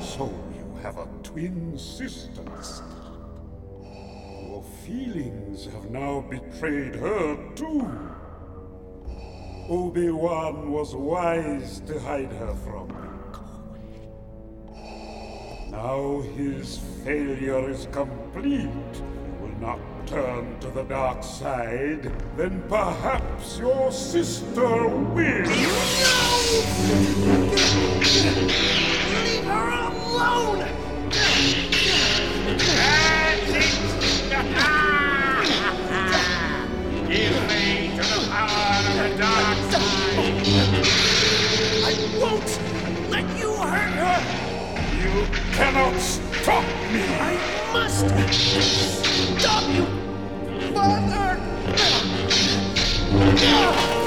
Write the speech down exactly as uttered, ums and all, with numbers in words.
So you have a twin sister. Your feelings have now betrayed her too. Obi-Wan was wise to hide her from you. Now his failure is complete. You will not turn to the dark side, then perhaps your sister will. No! Leave her alone! That's it! Give me to the power of the dark side! I won't let you hurt her! You cannot stop me! I must stop you, Father!